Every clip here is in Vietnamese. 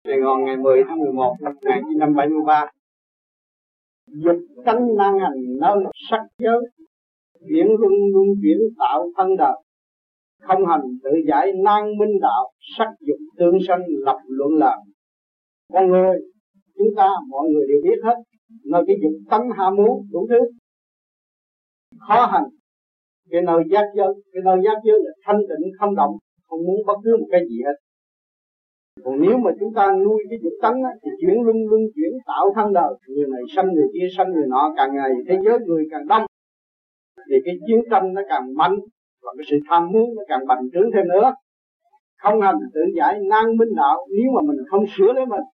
Sài Gòn ngày 10 tháng 11 năm 1973. Dục tánh năng hành nơi sắc giới, chuyển luân luân chuyển tạo thân đời. Không hành tự giải nan minh đạo, sắc dục tương sanh lập luận lời. Con người, chúng ta mọi người đều biết hết, nơi cái dục tánh ham muốn đủ thứ, khó hành. Cái nơi giác giới là thanh tịnh không động, không muốn bất cứ một cái gì hết. Còn nếu mà chúng ta nuôi cái dục tánh thì chuyển luân chuyển tạo thân đời, người này sanh người kia sanh người nọ, càng ngày thế giới người càng đông, thì cái chiến tranh nó càng mạnh và cái sự tham muốn nó càng bành trướng thêm nữa. Không hành tự giải nan minh đạo, nếu mà mình không sửa lấy mình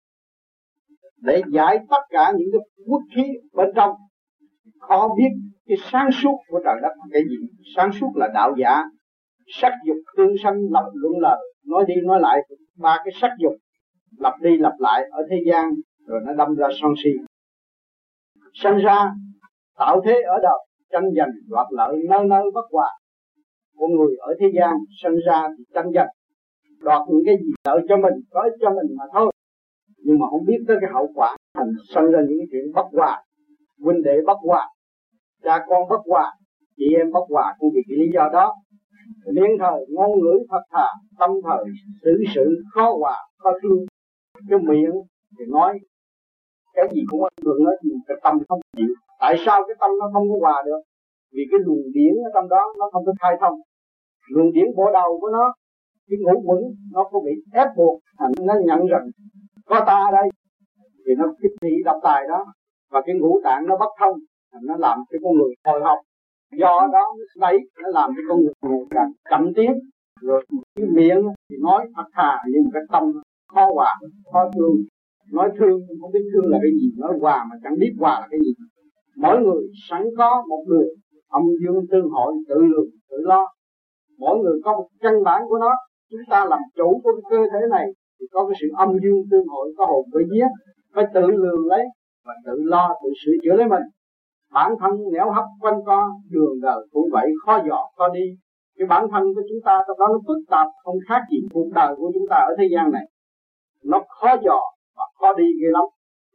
để giải tất cả những cái quốc khí bên trong, khó biết cái sáng suốt của trời đất là cái gì. Sáng suốt là đạo giả, sắc dục tương sanh lập luận lời. Nói đi nói lại ba cái sắc dục lặp đi lặp lại ở thế gian, rồi nó đâm ra sân si. Sinh ra tạo thế ở đời, tranh giành đoạt lợi nơi nơi bất hòa. Con người ở thế gian sinh ra thì tranh giành đoạt những cái gì lợi cho mình, có ích cho mình mà thôi, nhưng mà không biết tới cái hậu quả, thành sinh ra những cái chuyện bất hòa, huynh đệ bất hòa, cha con bất hòa, chị em bất hòa. Cũng vì cái lý do đó, miệng thời ngôn ngữ thật thà, tâm thời xử sự khó hòa khó thương. Cái miệng thì nói cái gì cũng ăn được hết, nhưng cái tâm không chịu. Tại sao cái tâm nó không có hòa được? Vì cái luồng điển ở trong đó nó không có khai thông. Luồng điển bộ đầu của nó, cái ngũ quẩn nó có bị ép buộc, thành nó nhận rằng có ta ở đây, thì nó kích thị độc tài đó, và cái ngũ tạng nó bất thông, thành nó làm cho con người hồi hộp. Do đó nó làm cho con người càng chậm tiến. Rồi cái miệng thì nói thật thà, nhưng cái tâm khó hòa, khó thương. Nói thương không biết thương là cái gì, nói hòa mà chẳng biết hòa là cái gì. Mỗi người sẵn có một đường âm dương tương hội, tự lượng tự lo. Mỗi người có một căn bản của nó. Chúng ta làm chủ của cái cơ thể này thì có cái sự âm dương tương hội, có hồn có vía, phải tự lường lấy và tự lo, tự sửa chữa lấy mình. Bản thân néo hấp quanh co, đường đời cũng vậy, khó dò khó đi. Cái bản thân của chúng ta trong đó nó phức tạp, không khác gì cuộc đời của chúng ta ở thế gian này. Nó khó dò và khó đi ghê lắm.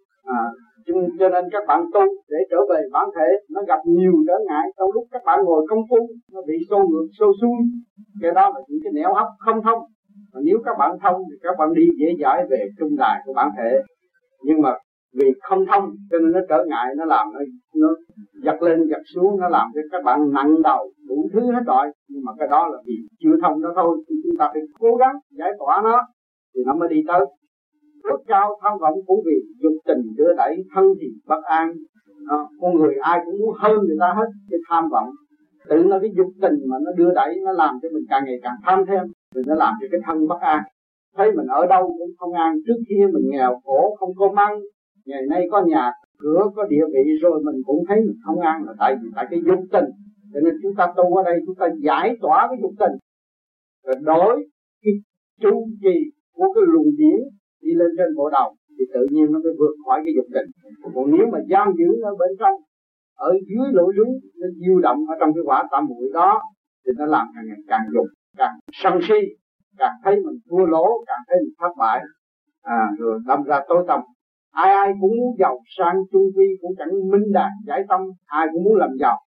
Cho nên các bạn tu để trở về bản thể, nó gặp nhiều trở ngại. Trong lúc các bạn ngồi công phu, nó bị xô ngược xô xuôi. Cái đó là những cái nẻo hấp không thông. Và nếu các bạn thông thì các bạn đi dễ dãi về trung đài của bản thể. Nhưng mà vì không thông cho nên nó trở ngại, nó làm nó giật lên giật xuống, nó làm cho các bạn nặng đầu đủ thứ hết rồi. Nhưng mà cái đó là vì chưa thông đó thôi. Chúng ta phải cố gắng giải tỏa nó thì nó mới đi tới. Ước cao tham vọng cũng vì dục tình đưa đẩy, thân thì bất an. Con người ai cũng muốn hơn người ta hết. Cái tham vọng tự nó cái dục tình mà nó đưa đẩy, nó làm cho mình càng ngày càng tham thêm, rồi nó làm cho cái thân bất an. Thấy mình ở đâu cũng không an. Trước kia mình nghèo khổ không có măng, ngày nay có nhà cửa có địa vị rồi mình cũng thấy mình không an, là tại cái dục tình. Cho nên chúng ta tu ở đây, chúng ta giải tỏa cái dục tình, rồi đổi cái chu kỳ của cái luồng điển đi lên trên bộ đầu, thì tự nhiên nó mới vượt khỏi cái dục tình. Còn nếu mà giam giữ ở bên trong, ở dưới lỗ rúng, nó diêu động ở trong cái quả tam muội đó, thì nó làm càng ngày càng dục, càng sân si, càng thấy mình thua lỗ, càng thấy mình thất bại, rồi đâm ra tối tâm. Ai cũng muốn giàu sang, chung quy cũng chẳng minh đạt giải tâm. Ai cũng muốn làm giàu,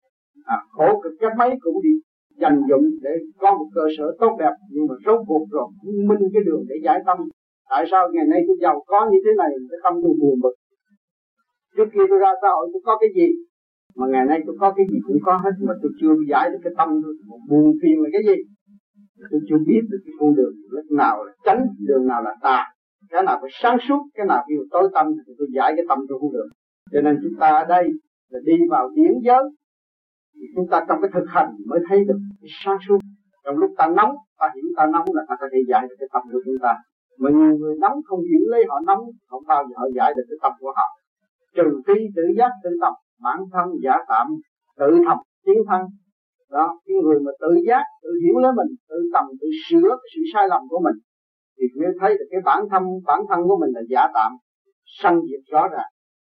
khổ cực cách mấy cũng đi dành dụng để có một cơ sở tốt đẹp, nhưng mà rốt cuộc rồi cũng minh cái đường để giải tâm. Tại sao ngày nay tôi giàu có như thế này, cái tâm tôi buồn bực. Trước kia tôi ra xã hội tôi có cái gì, mà ngày nay tôi có cái gì cũng có hết, mà tôi chưa giải được cái tâm tôi. Buồn phiền là cái gì? Tôi chưa biết được cái con đường, lúc nào là chánh, đường nào là tà, cái nào phải sáng suốt, cái nào kêu tối tâm, thì tôi giải cái tâm tôi không được. Cho nên chúng ta ở đây là đi vào điển giới, thì chúng ta trong cái thực hành mới thấy được cái sáng suốt. Trong lúc ta nóng, ta hiểu ta nóng là ta có thể giải được cái tâm của chúng ta. Mà nhiều người nóng không hiểu lấy họ nóng, không bao giờ họ giải được cái tâm của họ. Trừ phi tự giác tự tập, bản thân giả tạm, tự thầm tiến thân. Đó, cái người mà tự giác, tự hiểu lấy mình, tự tầm, tự sửa cái sự sai lầm của mình, thì mới thấy được cái bản thân của mình là giả tạm, sanh diệt rõ ràng.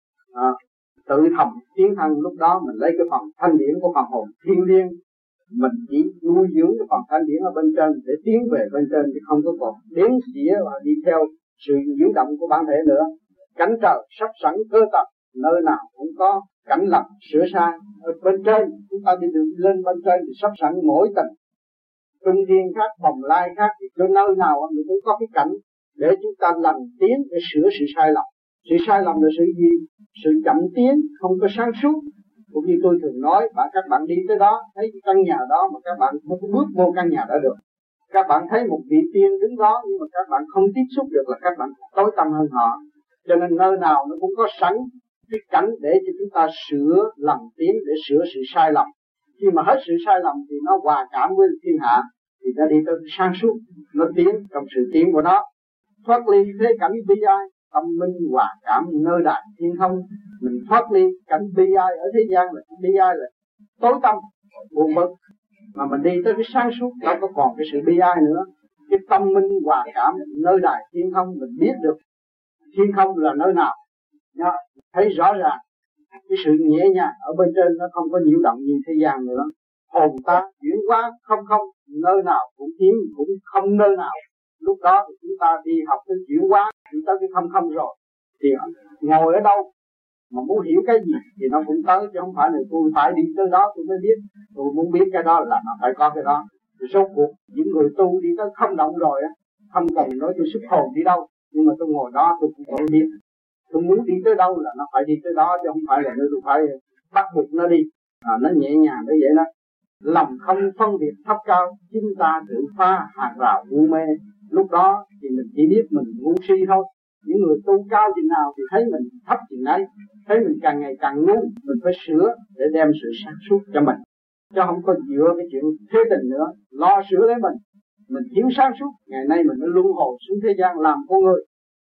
Tự thầm tiến thân, lúc đó mình lấy cái phần thanh điển của phần hồn thiên liêng, mình chỉ nuôi dưỡng cái phần thanh điển ở bên trên để tiến về bên trên, thì không có còn đếm xỉa và đi theo sự nhiễu động của bản thể nữa. Cảnh trời sắp sẵn cơ tập, nơi nào cũng có cảnh lập sửa sai. Ở bên trên chúng ta đi được lên bên trên thì sắp sẵn mỗi tầng trung thiên khác, bồng lai khác, thì cho nơi nào mình cũng có cái cảnh để chúng ta lành tiến để sửa sự sai lầm. Sự sai lầm là sự gì? Sự chậm tiến, không có sáng suốt. Cũng như tôi thường nói, các bạn đi tới đó thấy cái căn nhà đó mà các bạn không có bước vô căn nhà đó được. Các bạn thấy một vị tiên đứng đó nhưng mà các bạn không tiếp xúc được là các bạn tối tâm hơn họ. Cho nên nơi nào nó cũng có sẵn cái cảnh để cho chúng ta sửa lầm tiến, để sửa sự sai lầm. Khi mà hết sự sai lầm thì nó hòa cảm với thiên hạ, thì nó đi tới sáng suốt, nó tiến trong sự tiến của nó. Thoát ly thế cảnh bi ai, tâm minh hòa cảm nơi đại thiên không. Mình thoát ly cảnh bi ai ở thế gian là bi ai là tối tâm buồn bực, mà mình đi tới cái sáng suốt đâu có còn cái sự bi ai nữa. Cái tâm minh hòa cảm nơi đại thiên không, mình biết được thiên không là nơi nào. Thấy rõ ràng cái sự nhẹ nhàng ở bên trên nó không có nhiễu động như thế gian nữa. Hồn ta chuyển hóa không không, nơi nào cũng tiến, cũng không nơi nào. Lúc đó thì chúng ta đi học tới chuyển hóa, đi tới cái không không rồi thì ngồi ở đâu mà muốn hiểu cái gì thì nó cũng tới, chứ không phải là tôi phải đi tới đó tôi mới biết. Tôi muốn biết cái đó là nó phải có cái đó. Thì số cuộc những người tu đi tới không động rồi á, không cần nói tôi xuất hồn đi đâu, nhưng mà tôi ngồi đó tôi cũng không biết. Tôi muốn đi tới đâu là nó phải đi tới đó, chứ không phải là nơi tôi phải bắt buộc nó đi. Nó nhẹ nhàng như vậy đó. Lòng không phân biệt thấp cao, chính ta tự phá hàng rào ngu mê. Lúc đó thì mình chỉ biết mình ngu si thôi. Những người tu cao chừng nào thì thấy mình thấp chừng ấy, thấy mình càng ngày càng ngu, mình phải sửa để đem sự sáng suốt cho mình, chứ không có dựa cái chuyện thế tình nữa. Lo sửa lấy mình thiếu sáng suốt, ngày nay mình mới luân hồi xuống thế gian làm con người,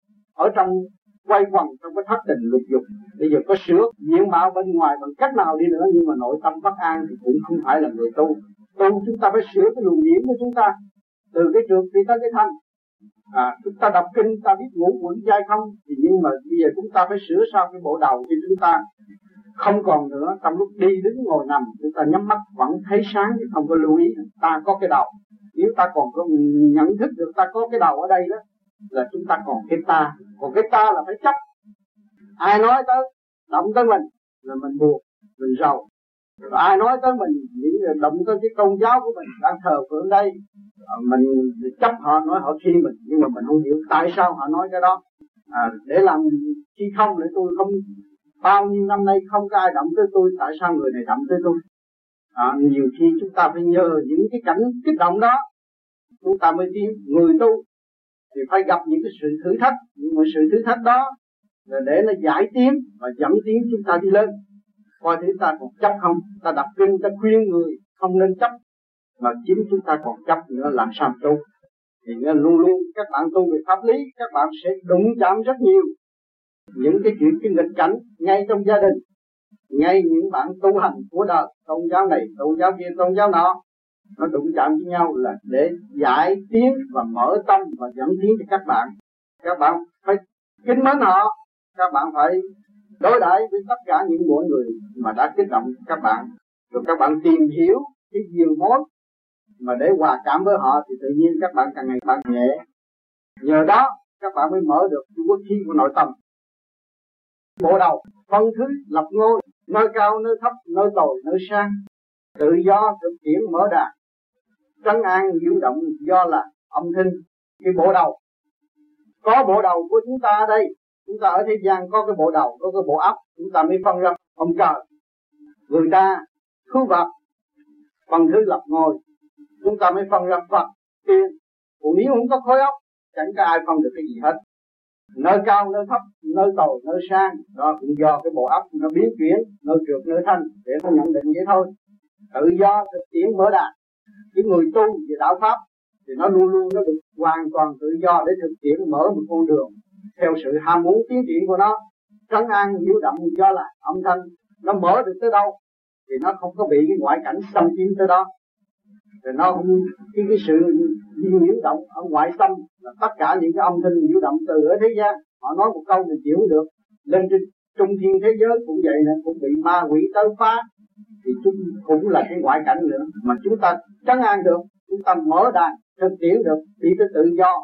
ở trong quay quần trong cái thất tình lục dục. Bây giờ có sửa diện mạo bên ngoài bằng cách nào đi nữa, nhưng mà nội tâm bất an thì cũng không phải là người tu. Chúng ta phải sửa cái luồng điển của chúng ta, từ cái trượt đi tới cái thanh. Chúng ta đọc kinh ta biết ngũ quẩn giai không, thì nhưng mà bây giờ chúng ta phải sửa sao cái bộ đầu cho chúng ta không còn nữa. Trong lúc đi đứng ngồi nằm chúng ta nhắm mắt vẫn thấy sáng, chứ không có lưu ý ta có cái đầu. Nếu ta còn có nhận thức được ta có cái đầu ở đây đó là chúng ta còn cái ta. Còn cái ta là phải chấp. Ai nói tới động tới mình là mình buồn, mình rầu. Rồi ai nói tới mình động tới cái tôn giáo của mình đang thờ phượng đây, mình chấp họ, nói họ khi mình, nhưng mà mình không hiểu tại sao họ nói cái đó. Để làm chi không, để tôi không bao nhiêu năm nay không có ai động tới tôi, tại sao người này động tới tôi? Nhiều khi chúng ta phải nhờ những cái cảnh kích động đó chúng ta mới tiến. Người tu thì phải gặp những cái sự thử thách, nhưng mà sự thử thách đó là để nó giải tiến và dẫn tiến chúng ta đi lên. Coi chúng ta còn chấp không? Ta đọc kinh ta khuyên người không nên chấp, mà chính chúng ta còn chấp nữa làm sao tu. Thì luôn luôn các bạn tu về pháp lý, các bạn sẽ đụng chạm rất nhiều những cái chuyện cái nghịch cảnh ngay trong gia đình, ngay những bạn tu hành của đời, tôn giáo này, tôn giáo kia, tôn giáo nọ, nó đụng chạm với nhau là để giải tiến và mở tâm và dẫn tiến cho các bạn. Các bạn phải kính mến họ, các bạn phải đối đãi với tất cả những mọi người mà đã kích động các bạn, rồi các bạn tìm hiểu cái diều mối mà để hòa cảm với họ, thì tự nhiên các bạn càng ngày càng nhẹ. Nhờ đó các bạn mới mở được cái quốc khí của nội tâm. Bộ đầu phân thứ lập ngôi, nơi cao nơi thấp, nơi tồi nơi sang, tự do thực hiện mở đàn, trấn an nhiễu động do là âm thanh. Cái bộ đầu, có bộ đầu của chúng ta ở đây, chúng ta ở thế gian có cái bộ đầu, có cái bộ óc, chúng ta mới phân ra ông trời, người ta, thú vật, phân thứ lập ngôi, chúng ta mới phân ra Phật, tiên. Còn nếu không có khối óc, chẳng có ai phân được cái gì hết. Nơi cao, nơi thấp, nơi tồi, nơi sang, đó cũng do cái bộ óc nó biến chuyển, nơi trượt, nơi thanh, để nó nhận định vậy thôi. Tự do thực tiễn mở đàn. Cái người tu về đạo pháp thì nó luôn luôn nó được hoàn toàn tự do để thực tiễn mở một con đường theo sự ham muốn tiến triển của nó. Trấn an nhiễu động do là âm thanh, nó mở được tới đâu thì nó không có bị cái ngoại cảnh xâm chiếm tới đó. Rồi nó không, cái sự nhiễu động ở ngoại xâm là tất cả những cái âm thanh nhiễu động từ ở thế gian, họ nói một câu mình chịu không được, lên trên trung thiên thế giới cũng vậy nè, cũng bị ma quỷ tới phá, thì chúng cũng là cái ngoại cảnh nữa. Mà chúng ta trấn an được, chúng ta mở đàn thực tiễn được, đi tới tự do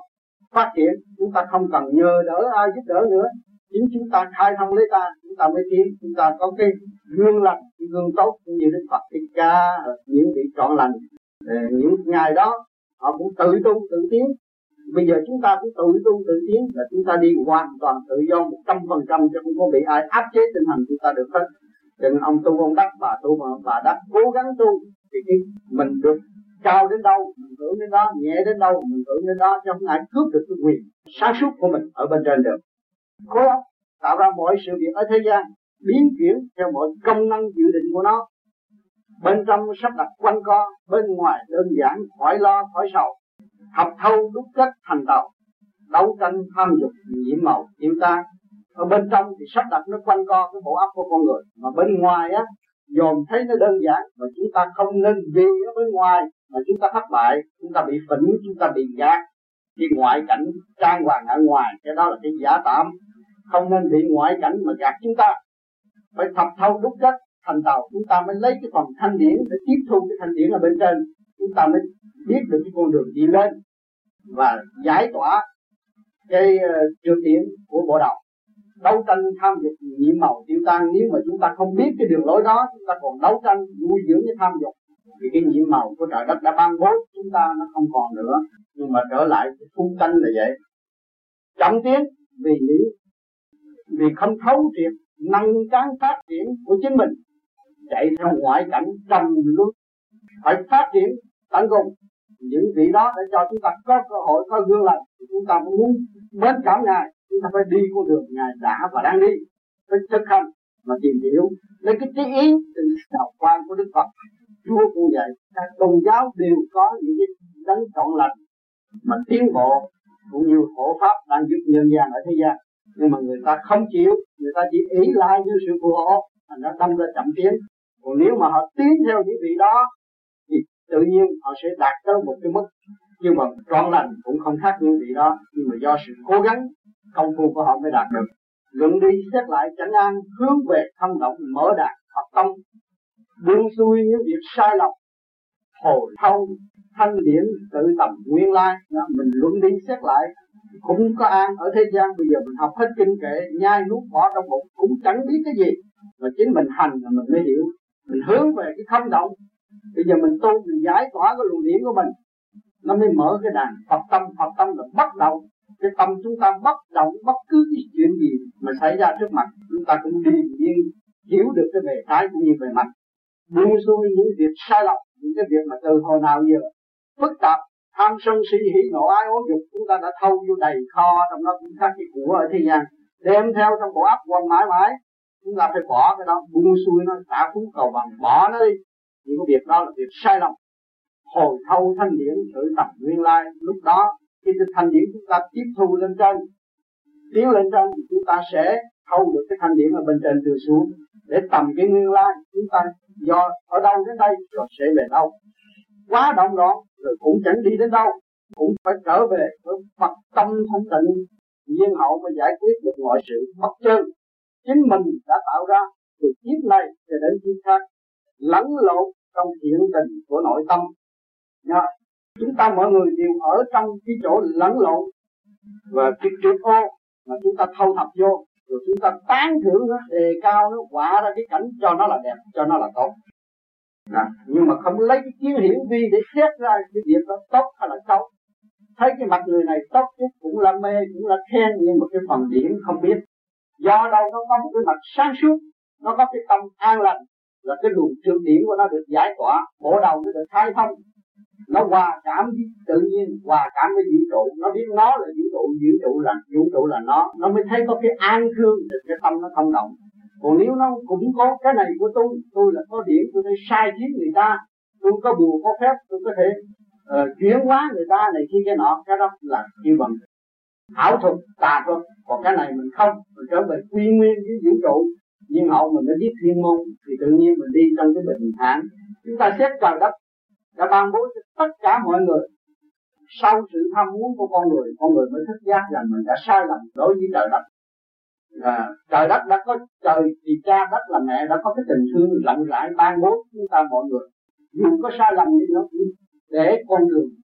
phát triển. Chúng ta không cần nhờ đỡ ai giúp đỡ nữa, chính chúng ta khai thông lấy ta, chúng ta mới tiến. Chúng ta có cái gương lành, cái gương tốt như Đức Phật Thích Ca, những vị trọn lành, những ngày đó họ cũng tự tu tự tiến. Bây giờ chúng ta cũng tự tu tự tiến, là chúng ta đi hoàn toàn tự do 100%, chứ không có bị ai áp chế tinh thần chúng ta được hết. Cho nên ông tu ông đắc, bà tu bà đắc, cố gắng tu thì mình được cao đến đâu mình hưởng đến đó, nhẹ đến đâu mình hưởng đến đó, chứ không ai cướp được cái quyền sáng suốt của mình ở bên trên được. Khối óc tạo ra mọi sự việc ở thế gian, biến chuyển theo mọi công năng dự định của nó. Bên trong sắp đặt quanh co, bên ngoài đơn giản, khỏi lo khỏi sầu. Học thâu đúc kết thành tàu, đấu tranh tham dục nhiễm màu tiêu tan. Ở bên trong thì sắp đặt nó quanh co cái bộ óc của con người, mà bên ngoài á dòm thấy nó đơn giản, và chúng ta không nên vì ở bên ngoài mà chúng ta thất bại, chúng ta bị phỉnh, chúng ta bị gạt. Cái ngoại cảnh trang hoàng ở ngoài, cái đó là cái giả tạm. Không nên bị ngoại cảnh mà gạt chúng ta. Phải thập thâu đúc kết thành tàu, chúng ta mới lấy cái phần thanh điển để tiếp thu cái thanh điển ở bên trên, chúng ta mới biết được cái con đường đi lên và giải tỏa cái trượt điển của bộ đầu. Đấu tranh tham dục nhiễm màu tiêu tan. Nếu mà chúng ta không biết cái đường lối đó, chúng ta còn đấu tranh nuôi dưỡng cái tham dục, thì cái nhiễm màu của trời đất đã ban bố chúng ta nó không còn nữa. Nhưng mà trở lại cái phu tánh là vậy, chậm tiến vì không thấu triệt năng cán phát triển của chính mình, chạy theo ngoại cảnh trầm luân. Phải phát triển tận cùng. Những vị đó để cho chúng ta có cơ hội, có gương lành, chúng ta muốn mến cảm Ngài, chúng ta phải đi con đường Ngài đã và đang đi, phải thực hành mà tìm hiểu lấy cái trí ý từ đạo quan của Đức Phật. Chúa cũng vậy, các tôn giáo đều có những cái đấng trọn lành mà tiến bộ, cũng như hộ pháp đang giúp nhân gian ở thế gian. Nhưng mà người ta không chịu, người ta chỉ ý lại như sự phù hộ, thành ra đâm ra chậm tiến. Còn nếu mà họ tiến theo những vị đó thì tự nhiên họ sẽ đạt tới một cái mức nhưng mà trọn lành cũng không khác những vị đó, nhưng mà do sự cố gắng công phu của họ mới đạt được. Luận đi xét lại chánh an, hướng về thâm động mở đạt Phật tông, buông xuôi những việc sai lầm, hồi thâu thanh điển tự tầm nguyên lai. Mình luận đi xét lại cũng có an ở thế gian. Bây giờ mình học hết kinh kệ, nhai nuốt bỏ trong bụng cũng chẳng biết cái gì, mà chính mình hành là mình mới hiểu. Mình hướng về cái không động. Bây giờ mình tu, mình giải tỏa cái luồng điển của mình, nó mới mở cái đàn Phật tâm. Phật tâm là bắt đầu. Cái tâm chúng ta bất động bất cứ cái chuyện gì mà xảy ra trước mặt, chúng ta cũng điềm nhiên hiểu được cái bề trái cũng như bề mặt. Buông xuôi những việc sai lầm, những cái việc mà từ hồi nào giờ phức tạp, tham sân si hỉ nộ ái ố dục, chúng ta đã thâu vô đầy kho, trong đó cũng khác cái của ở thế gian, đem theo trong bộ óc quần mãi mãi. Chúng ta phải bỏ cái đó, buông xuôi nó, xả phú cầu bằng, bỏ nó đi. Những cái việc đó là việc sai lầm. Hồi thâu thanh điển tự tập nguyên lai. Lúc đó khi cái thanh điển chúng ta tiếp thu lên trên, tiến lên trên, thì chúng ta sẽ thâu được cái thanh điển ở bên trên từ xuống để tầm cái nguyên lai. Chúng ta do ở đâu đến đây rồi sẽ về đâu. Quá động loạn rồi cũng chẳng đi đến đâu, cũng phải trở về với Phật tâm thanh tịnh nhiên hậu mà giải quyết được mọi sự bất chân. Chính mình đã tạo ra từ kiếp này cho đến kiếp khác, lẫn lộn trong thiện tình của nội tâm. Chúng ta mọi người đều ở trong cái chỗ lẫn lộn và cái trượt ô mà chúng ta thâu thập vô, rồi chúng ta tán thưởng nó, đề cao nó, quả ra cái cảnh cho nó là đẹp, cho nó là tốt. Nhưng mà không lấy cái kiến hiểu vi để xét ra cái việc đó tốt hay là xấu. Thấy cái mặt người này tốt chút cũng là mê, cũng là khen, nhưng mà cái phần điển không biết. Do đâu nó có một cái mặt sáng suốt, nó có cái tâm an lành, là cái luồng trượt điển của nó được giải tỏa, bộ đầu nó được khai thông. Nó hòa cảm với tự nhiên, hòa cảm với vũ trụ. Nó biết nó là vũ trụ là nó mới thấy có cái an thương, cái tâm nó thông động. Còn nếu nó cũng có cái này của tôi là có điển, tôi thể sai khiến người ta, tôi có bùa có phép, tôi có thể chuyển hóa người ta này kia cái nọ, cái đó là kêu bằng ảo thuật, tà thuật. Còn cái này mình không, mình trở về quy nguyên với vũ trụ, nhưng hậu mình mới biết thiên môn, thì tự nhiên mình đi trong cái bình thản. Chúng ta xét trời đất đã ban bố cho tất cả mọi người. Sau sự tham muốn của con người mới thức giác rằng mình đã sai lầm đối với trời đất. Trời đất đã có trời thì cha, đất là mẹ, đã có cái tình thương rộng rãi ban bố chúng ta mọi người. Dù có sai lầm đi nữa để con đường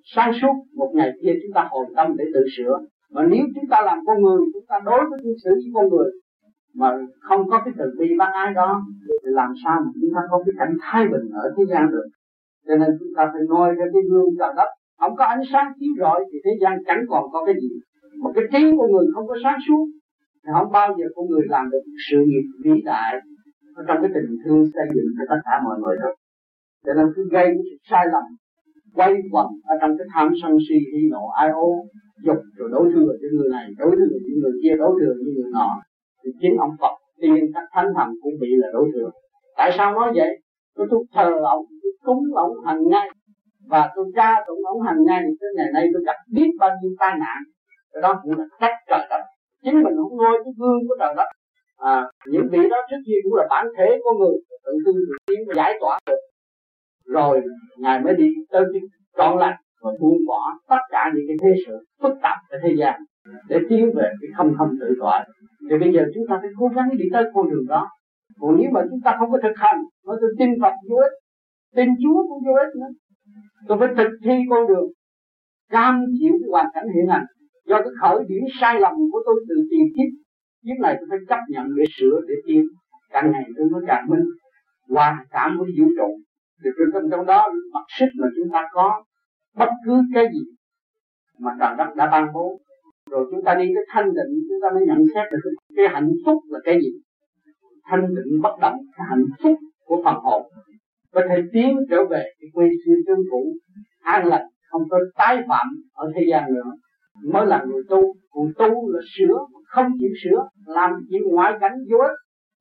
sáng suốt, một ngày kia chúng ta hồi tâm để tự sửa. Mà nếu chúng ta làm con người, chúng ta đối với cư xử với con người mà không có cái từ bi bác ái đó, thì làm sao mà chúng ta có cái cảnh thái bình ở thế gian được. Cho nên chúng ta phải noi theo cái gương trời đất. Không có ánh sáng chiếu rọi thì thế gian chẳng còn có cái gì. Một cái trí của người không có sáng suốt thì không bao giờ con người làm được sự nghiệp vĩ đại ở trong cái tình thương xây dựng cho tất cả mọi người được. Cho nên cứ gây cái sự sai lầm, quay quẩn ở trong cái tham sân si hỉ nộ ái ố, dục rồi đối thừa với người này, đối thừa với người kia, đối thừa với người nọ, thì chính ông Phật tiên các thánh thần cũng bị là đối thừa. Tại sao nói vậy? Tôi thờ ông, tôi cúng ông hàng ngày và tôi ca tụng ông hàng ngày, tới ngày nay tôi gặp biết bao nhiêu tai nạn. Cái đó cũng là trách trời đất. Chính mình không noi cái gương của trời đất. Những vị đó trước kia cũng là bản thể của người, tự tư tự tiến và giải tỏa được. Rồi ngài mới đi tới cái trọn lành và buông bỏ tất cả những cái thế sự phức tạp ở thế gian để tiến về cái không tự tại. Thì bây giờ chúng ta phải cố gắng đi tới con đường đó. Còn nếu mà chúng ta không có thực hành, nói tôi tin Phật vô ích, tin Chúa cũng vô ích nữa. Tôi phải thực thi con đường, cam chịu cái hoàn cảnh hiện hành. Do cái khởi điểm sai lầm của tôi từ tiền kiếp này tôi phải chấp nhận để sửa, để tiến. Càng ngày tôi mới càng minh, hòa cảm với vũ trụ. Thì trong đó mặt sức mà chúng ta có bất cứ cái gì mà trời đất đã ban bố. Rồi chúng ta đi tới thanh định, chúng ta mới nhận xét được cái hạnh phúc là cái gì. Thanh định bất động, cái hạnh phúc của phần hồn có thể tiến trở về cái quê xưa chốn cũ an lành, không có tái phạm ở thế gian nữa, mới là người tu. Còn tu là sửa, không chịu sửa, làm chuyện ngoại cảnh vô ích,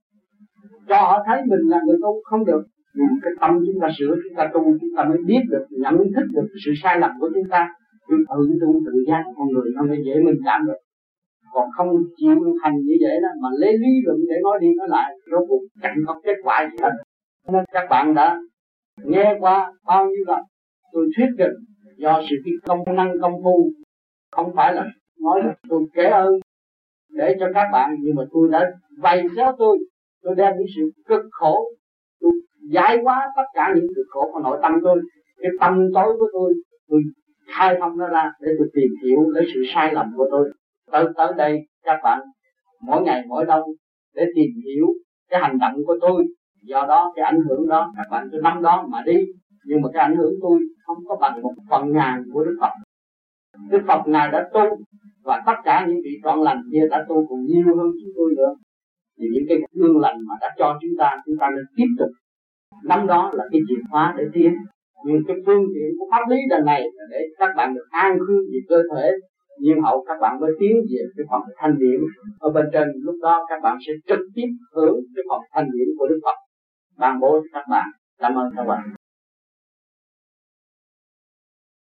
cho họ thấy mình là người tu không được. Nhưng cái tâm chúng ta sửa, chúng ta tu, chúng ta mới biết được, nhận thức được sự sai lầm của chúng ta. Chúng tự tu tự giác con người không dễ mình cảm được. Còn không chịu hành như vậy đó mà lấy lý luận để nói đi nói lại, rốt cuộc chẳng có kết quả gì hết. Nên các bạn đã nghe qua bao nhiêu lần tôi thuyết trình do sự công năng công phu, không phải là nói là tôi kể ơn để cho các bạn, nhưng mà tôi đã vầy xéo tôi đem những sự cực khổ, tôi giải hóa tất cả những cực khổ của nội tâm tôi, cái tâm tối của tôi khai thông nó ra để tôi tìm hiểu lấy sự sai lầm của tôi. Tới đây các bạn mỗi ngày mỗi đâu để tìm hiểu cái hành động của tôi. Do đó cái ảnh hưởng đó các bạn cứ nắm đó mà đi. Nhưng mà cái ảnh hưởng tôi không có bằng 1/1000 của Đức Phật. Đức Phật Ngài đã tu, và tất cả những vị trọn lành kia đã tu còn nhiều hơn chúng tôi nữa. Thì những cái gương lành mà đã cho chúng ta nên tiếp tục nắm đó là cái chìa khóa để tiến. Nhưng cái phương tiện của pháp lý lần này là để các bạn được an cư về cơ thể, nhưng hậu các bạn mới tiến về cái phần thanh điển ở bên trên. Lúc đó các bạn sẽ trực tiếp hưởng cái phần thanh điển của Đức Phật ban bố cho các bạn. Cảm ơn các bạn.